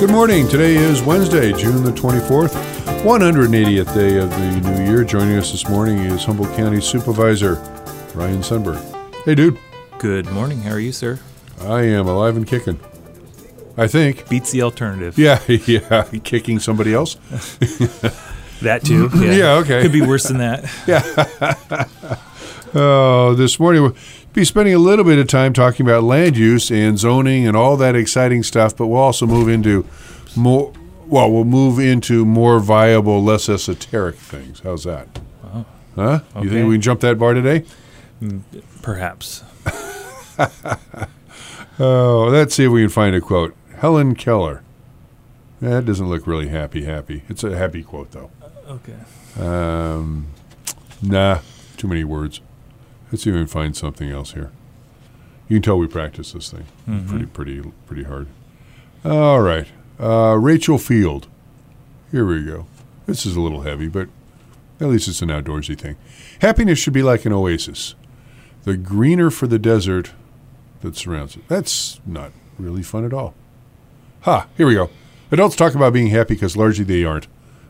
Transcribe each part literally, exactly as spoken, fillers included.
Good morning. Today is Wednesday, June the twenty-fourth, one hundred eightieth day of the new year. Joining us this morning is Humboldt County Supervisor Ryan Sundberg. Hey, dude. Good morning. How are you, sir? I am alive and kicking. I think. Beats the alternative. Yeah, yeah. Kicking somebody else. That too. Yeah. Yeah, okay. Could be worse than that. Yeah. Oh, this morning we'll be spending a little bit of time talking about land use and zoning and all that exciting stuff, but we'll also move into more, well, we'll move into more viable, less esoteric things. How's that? Wow. Huh? Okay. You think we can jump that bar today? Perhaps. Oh, let's see if we can find a quote. Helen Keller. That doesn't look really happy, happy. It's a happy quote, though. Okay. Um, nah, too many words. Let's see if we can find something else here. You can tell we practice this thing Mm-hmm. pretty, pretty, pretty hard. All right. Uh, Rachel Field. Here we go. This is a little heavy, but at least it's an outdoorsy thing. Happiness should be like an oasis. The greener for the desert that surrounds it. That's not really fun at all. Ha, here we go. Adults talk about being happy because largely they aren't.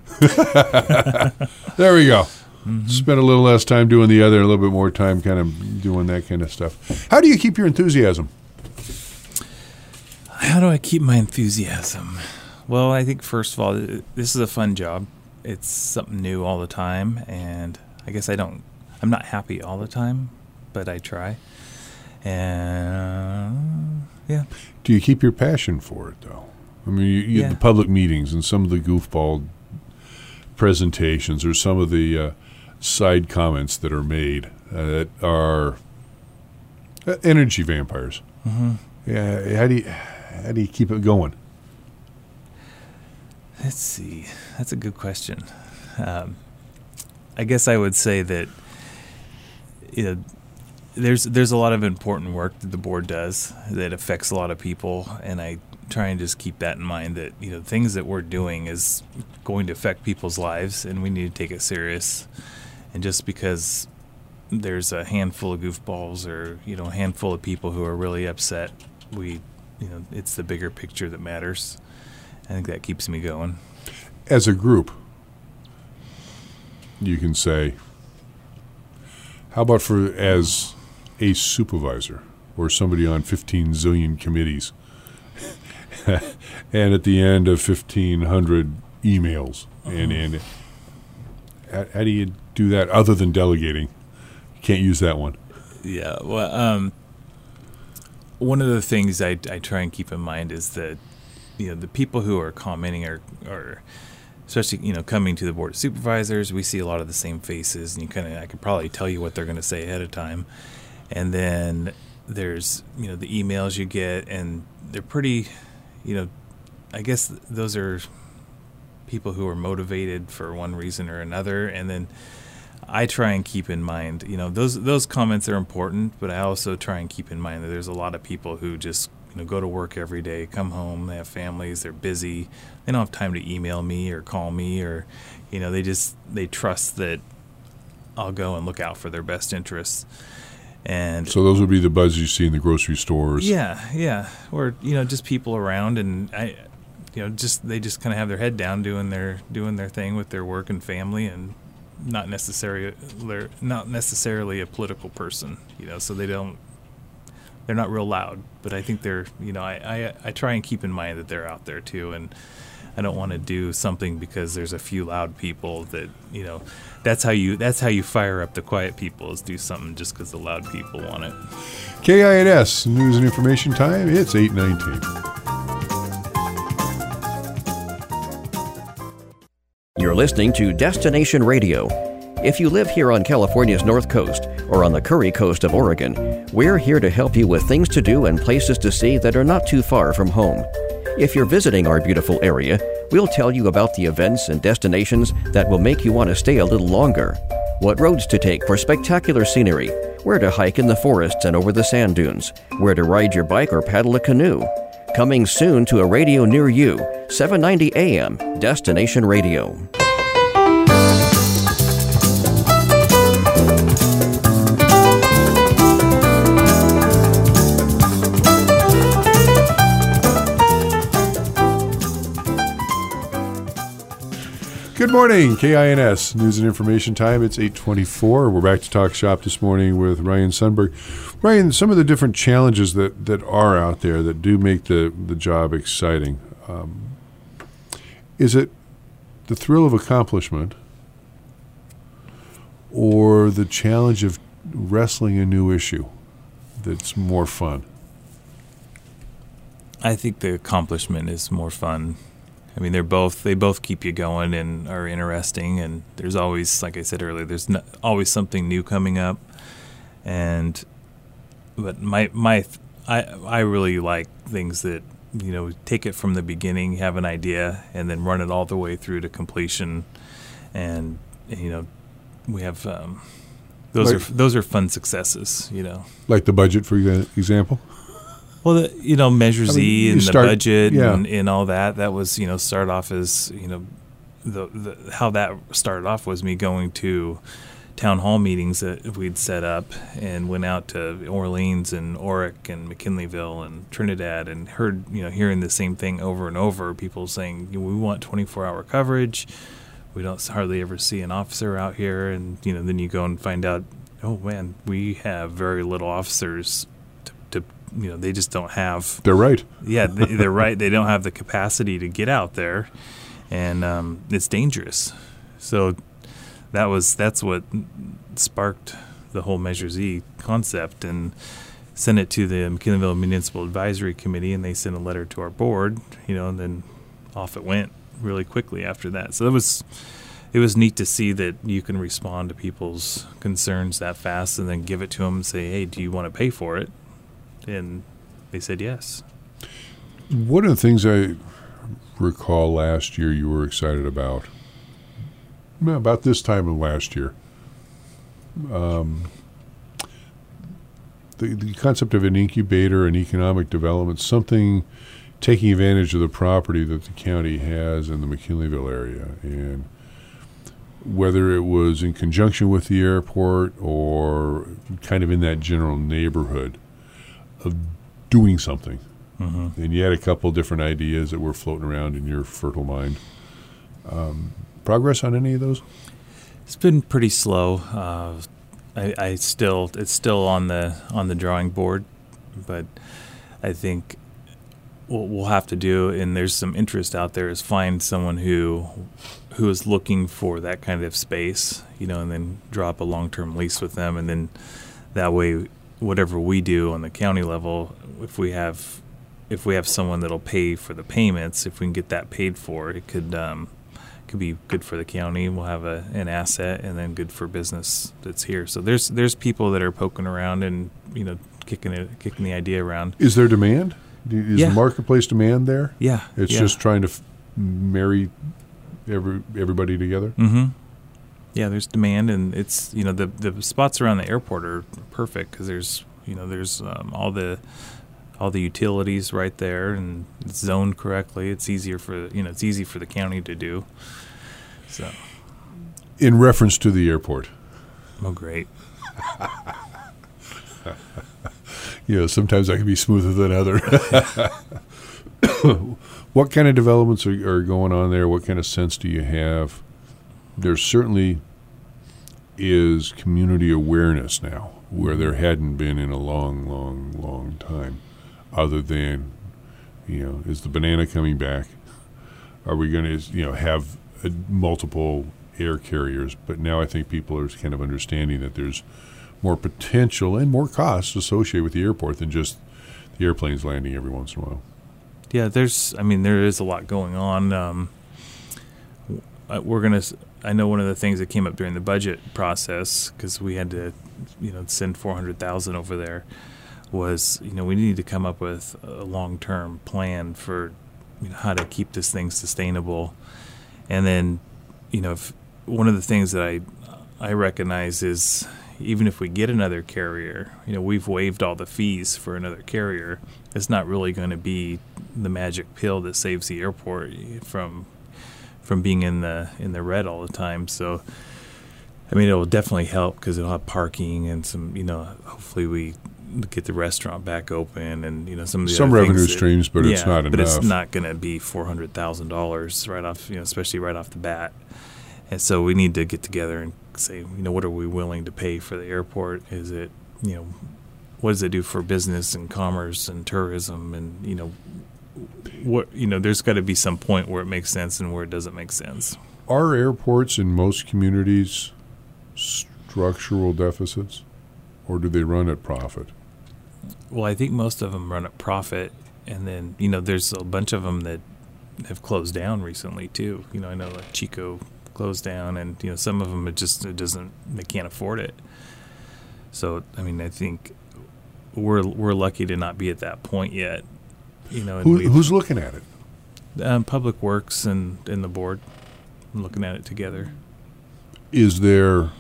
There we go. Mm-hmm. Spend a little less time doing the other, a little bit more time kind of doing that kind of stuff. How do you keep your enthusiasm? How do I keep my enthusiasm? Well, I think first of all, this is a fun job. It's something new all the time, and I guess I don't, I'm not happy all the time, but I try. And, yeah. Do you keep your passion for it, though? I mean, you, you yeah. the public meetings and some of the goofball presentations or some of the uh, side comments that are made uh, that are uh, energy vampires. Mm-hmm. Yeah, how do you how do you keep it going? Let's see. That's a good question. Um, I guess I would say that you know, there's there's a lot of important work that the board does that affects a lot of people, and I try and just keep that in mind that you know things that we're doing is going to affect people's lives, and we need to take it serious. And just because there's a handful of goofballs or you know a handful of people who are really upset, we you know it's the bigger picture that matters. I think that keeps me going. As a group, you can say, how about for as a supervisor or somebody on fifteen zillion committees, and at the end of fifteen hundred emails, uh-huh. and, and how, how do you do that other than delegating? You can't use that one. Yeah, well, um, one of the things I, I try and keep in mind is that you know the people who are commenting are, are especially you know coming to the board of supervisors, we see a lot of the same faces, and you kind of I could probably tell you what they're going to say ahead of time. And then there's you know the emails you get, and they're pretty, you know, I guess those are people who are motivated for one reason or another. And then I try and keep in mind, you know, those those comments are important, but I also try and keep in mind that there's a lot of people who just you know go to work every day, come home, they have families, they're busy, they don't have time to email me or call me, or you know they just they trust that I'll go and look out for their best interests. And so those would be the buzz you see in the grocery stores. Yeah, yeah, or you know, just people around, and I, you know, just they just kind of have their head down, doing their doing their thing with their work and family, and not necessarily they're not necessarily a political person, you know, so they don't they're not real loud, but I think they're you know I I, I try and keep in mind that they're out there too, and I don't want to do something because there's a few loud people that you know. That's how you. That's how you fire up the quiet people. Is do something just because the loud people want it. K I N S News and Information Time. It's eight nineteen. You're listening to Destination Radio. If you live here on California's North Coast or on the Curry Coast of Oregon, we're here to help you with things to do and places to see that are not too far from home. If you're visiting our beautiful area, we'll tell you about the events and destinations that will make you want to stay a little longer, what roads to take for spectacular scenery, where to hike in the forests and over the sand dunes, where to ride your bike or paddle a canoe. Coming soon to a radio near you, seven ninety A M, Destination Radio. Good morning, K I N S News and Information Time. It's eight twenty-four. We're back to talk shop this morning with Ryan Sundberg. Ryan, some of the different challenges that, that are out there that do make the, the job exciting. Um, is it the thrill of accomplishment or the challenge of wrestling a new issue that's more fun? I think the accomplishment is more fun. I mean, they're both they both keep you going and are interesting. And there's always, like I said earlier, there's no, always something new coming up. And but my my I I really like things that, you know, take it from the beginning, have an idea, and then run it all the way through to completion. And you know, we have um, those like, are those are fun successes. You know, like the budget, for example. Well, the, you know, Measure Z I mean, and start, the budget yeah. and, and all that, that was, you know, start off as, you know, the, the how that started off was me going to town hall meetings that we'd set up and went out to Orleans and Oric and McKinleyville and Trinidad and heard, you know, hearing the same thing over and over, people saying, we want twenty-four hour coverage. We don't hardly ever see an officer out here. And, you know, then you go and find out, oh, man, we have very little officers to, to you know, they just don't have. They're right. Yeah, they, they're right. They don't have the capacity to get out there, and um, it's dangerous. So that was that's what sparked the whole Measure Z concept, and sent it to the McKinleyville Municipal Advisory Committee, and they sent a letter to our board. You know, and then off it went really quickly after that. So it was it was neat to see that you can respond to people's concerns that fast, and then give it to them and say, hey, do you want to pay for it? And they said yes. One of the things I recall last year you were excited about, about this time of last year, um, the, the concept of an incubator and economic development, something taking advantage of the property that the county has in the McKinleyville area. And whether it was in conjunction with the airport or kind of in that general neighborhood, of doing something. Mm-hmm. And you had a couple different ideas that were floating around in your fertile mind. Um, progress on any of those? It's been pretty slow. Uh, I, I still it's still on the on the drawing board, but I think what we'll have to do, and there's some interest out there, is find someone who who is looking for that kind of space, you know, and then drop a long-term lease with them, and then that way, whatever we do on the county level, if we have if we have someone that'll pay for the payments, if we can get that paid for, it could um, could be good for the county. We'll have a, an asset, and then good for business that's here. So there's there's people that are poking around and, you know, kicking it kicking the idea around. Is there demand? Is yeah. the marketplace demand there? Yeah, it's yeah. just trying to f- marry every everybody together. Mm-hmm. Yeah, there's demand, and it's, you know, the the spots around the airport are perfect because there's, you know, there's um, all the all the utilities right there, and it's zoned correctly. It's easier for, you know, it's easy for the county to do. So, in reference to the airport. Oh, great. You know, sometimes I can be smoother than other. What kind of developments are, are going on there? What kind of sense do you have? There certainly is community awareness now, where there hadn't been in a long, long, long time, other than, you know, is the banana coming back? Are we going to, you know, have uh, multiple air carriers? But now I think people are kind of understanding that there's more potential and more costs associated with the airport than just the airplanes landing every once in a while. Yeah, there's, I mean, there is a lot going on. Um, we're going to, I know one of the things that came up during the budget process, because we had to, you know, send four hundred thousand dollars over there, was, you know, we need to come up with a long-term plan for, you know, how to keep this thing sustainable. And then, you know, if, one of the things that I I recognize is, even if we get another carrier, you know, we've waived all the fees for another carrier. It's not really going to be the magic pill that saves the airport from from being in the in the red all the time. So, I mean, it will definitely help because it'll have parking and some, you know, hopefully we, get the restaurant back open, and you know some of the Some other revenue things that- streams, but it's yeah, not but enough. it's not going to be four hundred thousand dollars right off, you know, especially right off the bat. And so we need to get together and say, you know, what are we willing to pay for the airport? Is it, you know, what does it do for business and commerce and tourism? And, you know, what, you know, there's got to be some point where it makes sense and where it doesn't make sense. Are airports in most communities structural deficits, or do they run at profit? Well, I think most of them run at profit. And then, you know, there's a bunch of them that have closed down recently, too. You know, I know like Chico closed down, and, you know, some of them, it just, it doesn't, they can't afford it. So, I mean, I think we're we're lucky to not be at that point yet. You know, and Who, we've- who's looking at it? Um, Public Works and, and the board looking at it together. Is there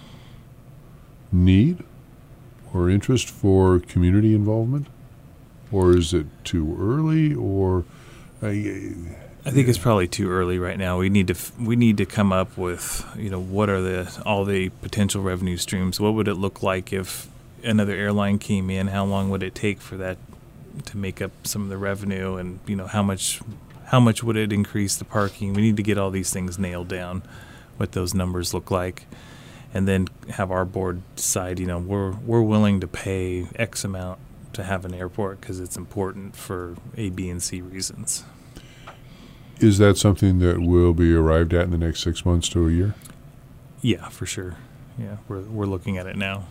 need or interest for community involvement, or is it too early? Or uh, I think it's probably too early right now. We need to f- we need to come up with, you know, what are the all the potential revenue streams? What would it look like if another airline came in? How long would it take for that to make up some of the revenue? And, you know, how much how much would it increase the parking? We need to get all these things nailed down, what those numbers look like, and then have our board decide, you know, we're we're willing to pay X amount to have an airport because it's important for A, B, and C reasons. is that something that will be arrived at in the next six months to a year? Yeah, for sure. Yeah, we're we're looking at it now.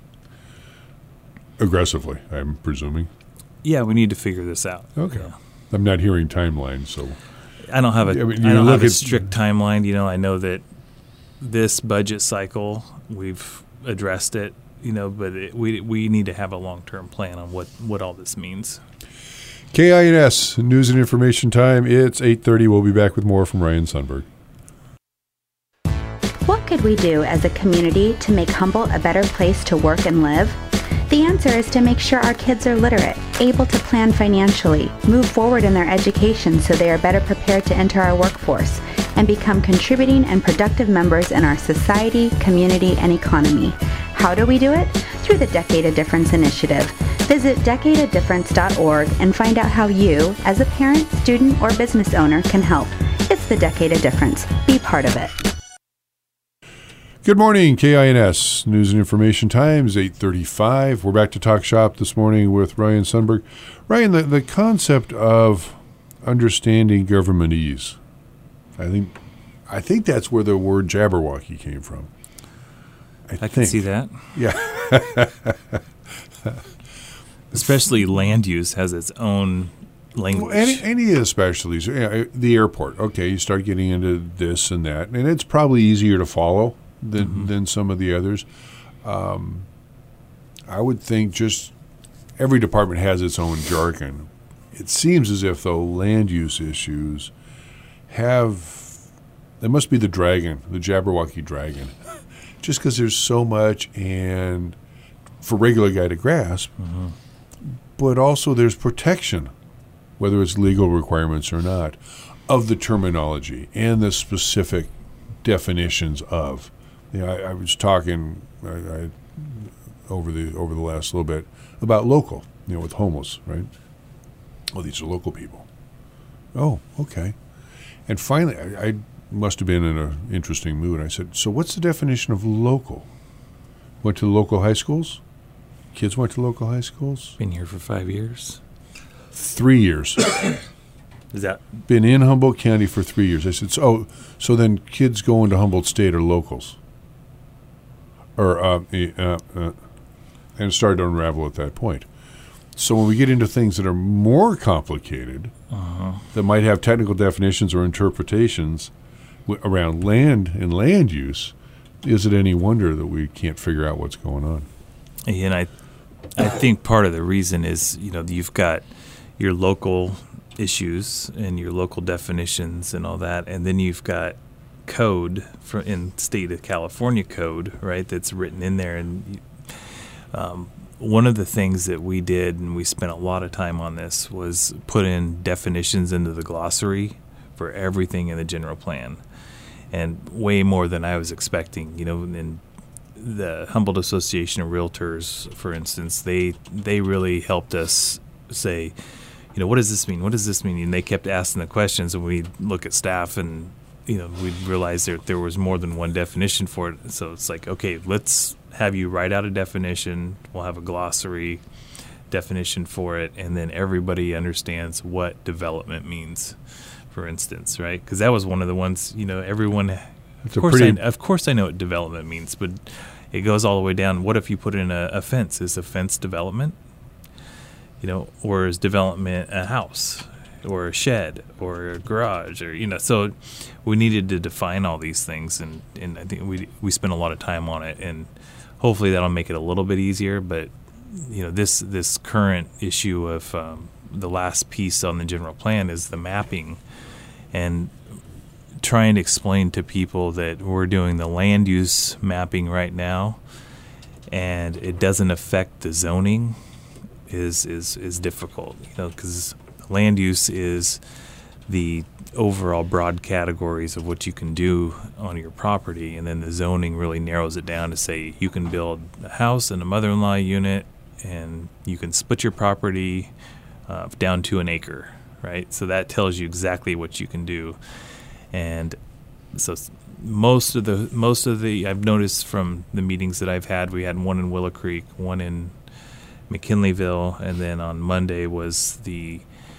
Aggressively, I'm presuming. Yeah, we need to figure this out. Okay. Yeah. I'm not hearing timelines, so I don't have a Yeah, but I you don't look have a at- strict timeline. You know, I know that this budget cycle we've addressed it. You know, but it, we we need to have a long term plan on what, what all this means. K I N S News and Information Time. It's eight thirty. We'll be back with more from Ryan Sundberg. What could we do as a community to make Humboldt a better place to work and live? The answer is to make sure our kids are literate, able to plan financially, move forward in their education so they are better prepared to enter our workforce, and become contributing and productive members in our society, community, and economy. How do we do it? Through the Decade of Difference initiative. Visit decade of difference dot org and find out how you, as a parent, student, or business owner, can help. It's the Decade of Difference. Be part of it. Good morning, K I N S News and Information Times, eight thirty-five. We're back to Talk Shop this morning with Ryan Sundberg. Ryan, the, the concept of understanding governmentese, I think I think that's where the word Jabberwocky came from. I, I can think. see that. Yeah. Especially land use has its own language. Well, any, any of the specialties, yeah, the airport, okay, you start getting into this and that, and it's probably easier to follow than, Mm-hmm. than some of the others. Um, I would think just every department has its own jargon. It seems as if, though, land use issues have, there must be the dragon, the Jabberwocky dragon, just because there's so much and for regular guy to grasp, Mm-hmm. but also there's protection, whether it's legal requirements or not, of the terminology and the specific definitions of. You know, I, I was talking I, I, over the over the last little bit about local, you know, with homeless, right? Well, these are local people. Oh, okay. And finally, I, I must have been in an interesting mood. I said, so what's the definition of local? Went to the local high schools? Kids went to local high schools? Been here for five years. Three years. Is that Been in Humboldt County for three years. I said, so, oh, so then kids going to Humboldt State are locals. Or, uh, eh, uh, uh, and it started to unravel at that point. So when we get into things that are more complicated, uh, that might have technical definitions or interpretations w- around land and land use, is it any wonder that we can't figure out what's going on? and I I think part of the reason is, you know, you've got your local issues and your local definitions and all that, and then you've got code for in state of California code, right? That's written in there, and um, one of the things that we did, and we spent a lot of time on this, was put in definitions into the glossary for everything in the general plan, and way more than I was expecting. You know, and the Humboldt Association of Realtors, for instance, they they really helped us say, you know, what does this mean? What does this mean? And they kept asking the questions, and we look at staff, and you know, we realized that there was more than one definition for it. So it's like, okay, let's have you write out a definition. We'll have a glossary definition for it, and then everybody understands what development means, for instance, right? Because that was one of the ones, you know, everyone. It's of course, pretty... I, of course, I know what development means, but it goes all the way down. What if you put in a, a fence? Is a fence development? You know, or is development a house, or a shed, or a garage, or you know? So we needed to define all these things, and, and I think we we spent a lot of time on it, and hopefully that'll make it a little bit easier. But you know, this this current issue of um, the last piece on the general plan is the mapping, and trying to explain to people that we're doing the land use mapping right now, and it doesn't affect the zoning, is is is difficult. You know, because land use is the overall broad categories of what you can do on your property, and then the zoning really narrows it down to say you can build a house and a mother-in-law unit, and you can split your property uh, down to an acre, right? So that tells you exactly what you can do. And so most of the most of the I've noticed from the meetings that I've had, we had one in Willow Creek, one in McKinleyville, and then on Monday was the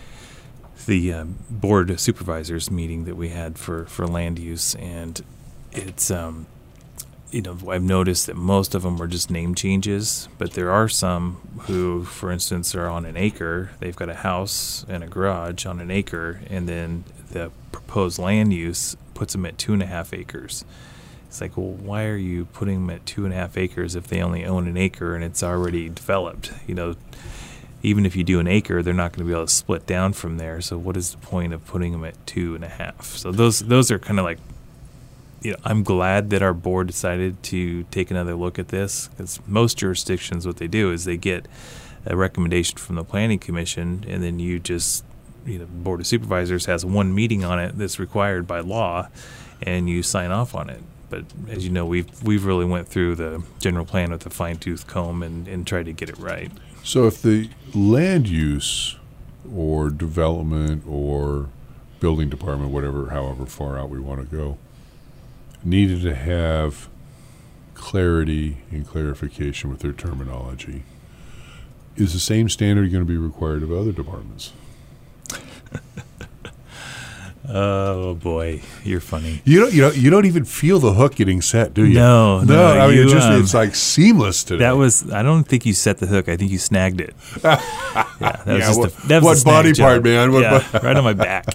the uh, board of supervisors meeting that we had for, for land use. And it's um you know, I've noticed that most of them are just name changes, but there are some who, for instance, are on an acre. They've got a house and a garage on an acre, and then the proposed land use puts them at two and a half acres. It's like, well, why are you putting them at two and a half acres if they only own an acre and it's already developed? You know, even if you do an acre, they're not going to be able to split down from there. So what is the point of putting them at two and a half? So those those are kind of like, you know, I'm glad that our board decided to take another look at this, because most jurisdictions, what they do is they get a recommendation from the planning commission, and then you just, you know, board of supervisors has one meeting on it that's required by law, and you sign off on it. But as you know, we've we've really went through the general plan with a fine tooth comb and, and tried to get it right. So if the land use or development or building department, whatever, however far out we want to go, needed to have clarity and clarification with their terminology, is the same standard going to be required of other departments? Oh boy, you're funny. You don't, you know, you don't even feel the hook getting set, do you? No, no. no I mean, you, it's just um, it's like seamless today. That was. I don't think you set the hook. I think you snagged it. Yeah, that was Yeah, just what, a, that was what a snag body job. part, man? What yeah, bo- right on my back.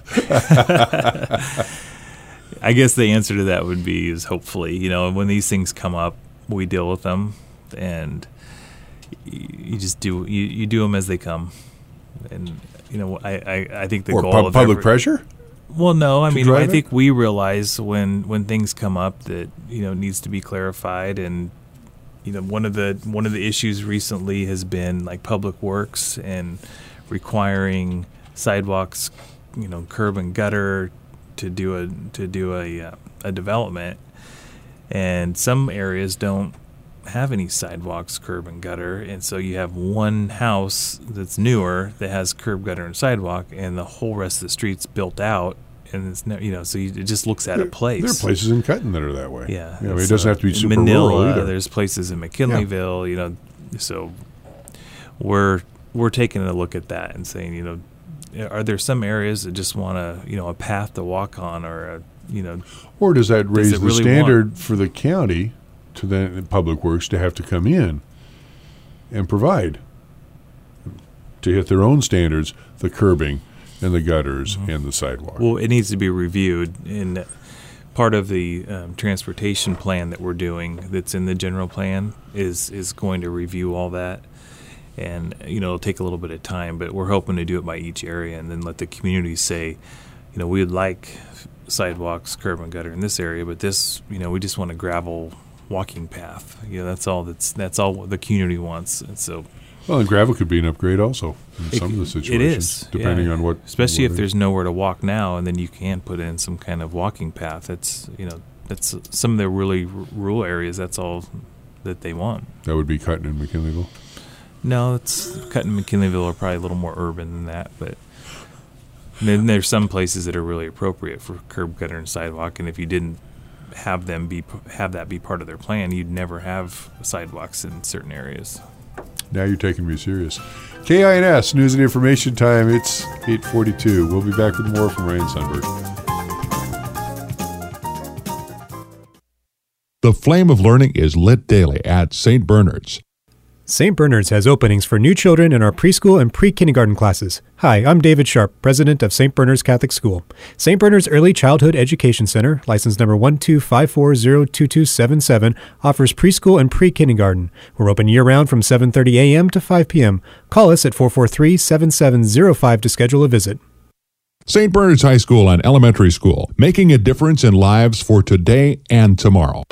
I guess the answer to that would be is hopefully, you know, when these things come up, we deal with them, and you, you just do you, you do them as they come, and you know, I I, I think the or goal pu- of public every, pressure. Well, no, I to mean, drive I it? think we realize when when things come up that, you know, it needs to be clarified. And you know, one of the one of the issues recently has been like public works and requiring sidewalks, you know, curb and gutter to do a to do a uh, a development, and some areas don't have any sidewalks, curb and gutter, and so you have one house that's newer that has curb, gutter, and sidewalk, and the whole rest of the street's built out, and it's no, you know, so you, it just looks out of place. There are places in Cutton that are that way. Yeah, you know, it so doesn't have to be in super Manila, rural either. There's places in McKinleyville, you know, so we're we're taking a look at that and saying, you know, are there some areas that just want a, you know, a path to walk on, or a, you know, Or does that raise it the really standard want- for the county to the public works to have to come in and provide to hit their own standards, the curbing and the gutters Mm-hmm. and the sidewalk? Well, it needs to be reviewed, and part of the um, transportation plan that we're doing that's in the general plan is is going to review all that. And, you know, it'll take a little bit of time, but we're hoping to do it by each area and then let the community say, you know, we'd like sidewalks, curb and gutter in this area, but this, you know, we just want a gravel walking path. You know, that's all that's that's all the community wants. And so Well, and gravel could be an upgrade also in It- some of the it situations, is, depending yeah. on what. Especially what if it- there's nowhere to walk now, and then you can put in some kind of walking path. That's, you know, that's some of the really r- rural areas. That's all that they want. That would be Cutton and McKinleyville? No, it's Cutton and McKinleyville are probably a little more urban than that, but then there's some places that are really appropriate for curb gutter and sidewalk, and if you didn't have them be have that be part of their plan, you'd never have sidewalks in certain areas. Now you're taking me serious. K I N S News and Information Time. It's eight forty-two. We'll be back with more from Ryan Sundberg. The flame of learning is lit daily at Saint Bernard's. Saint Bernard's has openings for new children in our preschool and pre-kindergarten classes. Hi, I'm David Sharp, president of Saint Bernard's Catholic School. Saint Bernard's Early Childhood Education Center, license number one two five four zero two two seven seven, offers preschool and pre-kindergarten. We're open year-round from seven thirty a.m. to five p.m. Call us at four four three, seven seven zero five to schedule a visit. Saint Bernard's High School and Elementary School, making a difference in lives for today and tomorrow.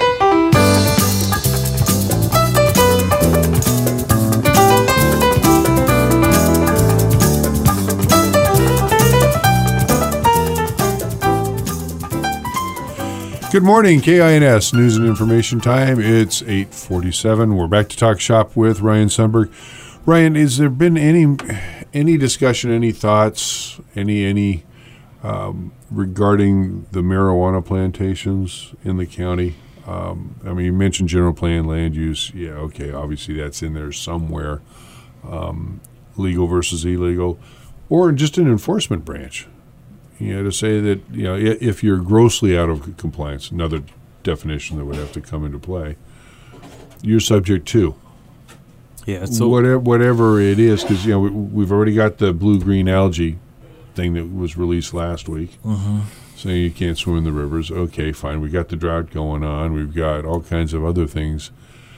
Good morning, K I N S News and Information Time. It's eight forty-seven. We're back to talk shop with Ryan Sundberg. Ryan, has there been any any discussion, any thoughts, any any um, regarding the marijuana plantations in the county? Um, I mean, you mentioned general plan, land use. Yeah, okay, obviously that's in there somewhere. Um, legal versus illegal, or just an enforcement branch. You know, to say that, you know, if you're grossly out of compliance, another definition that would have to come into play, you're subject to. Yeah, so whatever, whatever it is, because, you know, we, we've already got the blue-green algae thing that was released last week, mm-hmm. saying you can't swim in the rivers. Okay, fine. We got the drought going on. We've got all kinds of other things.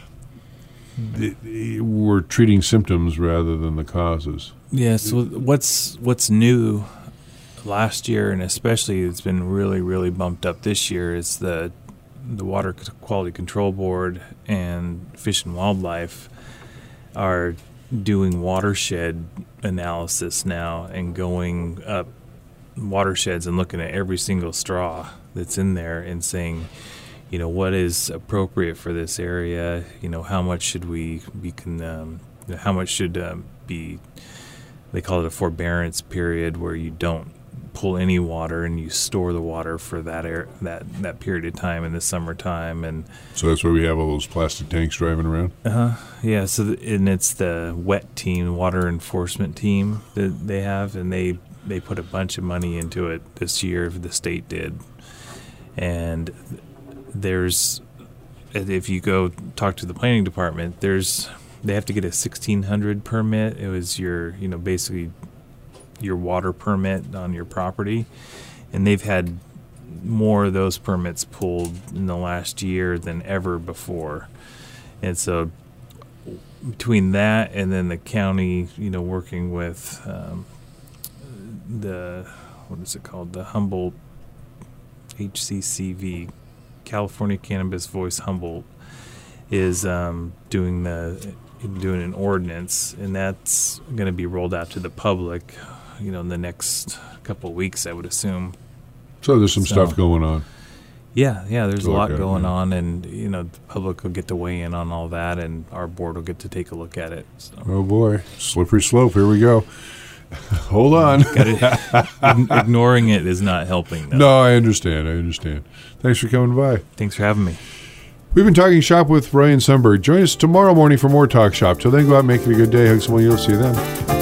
We're treating symptoms rather than the causes. Yeah, so what's what's new last year, and especially it's been really, really bumped up this year, is the the Water Quality Control Board and Fish and Wildlife are doing watershed analysis now and going up watersheds and looking at every single straw that's in there and saying, you know, what is appropriate for this area? You know, how much should we be, can, um, how much should um, be, they call it a forbearance period, where you don't pull any water and you store the water for that air, that that period of time in the summertime. And so that's why we have all those plastic tanks driving around. Uh huh. Yeah. So th- and it's the WET team, water enforcement team that they have, and they they put a bunch of money into it this year. The state did, and there's, if you go talk to the planning department, there's they have to get a sixteen hundred permit. It was your, you know, basically your water permit on your property, and they've had more of those permits pulled in the last year than ever before. And so between that and then the county, you know, working with um, the, what is it called, the Humboldt H C C V, California Cannabis Voice Humboldt, is um, doing the doing an ordinance, and that's going to be rolled out to the public, you know, in the next couple of weeks, I would assume. So there's some so, stuff going on. Yeah, yeah, there's a lot at, going yeah. on, and, you know, the public will get to weigh in on all that, and our board will get to take a look at it. So. Oh, boy. Slippery slope. Here we go. Hold on. Gotta, ignoring it is not helping, though. No, I understand. I understand. Thanks for coming by. Thanks for having me. We've been talking shop with Ryan Sundberg. Join us tomorrow morning for more Talk Shop. Till then, go out and make it a good day. Hug someone. You'll see you then.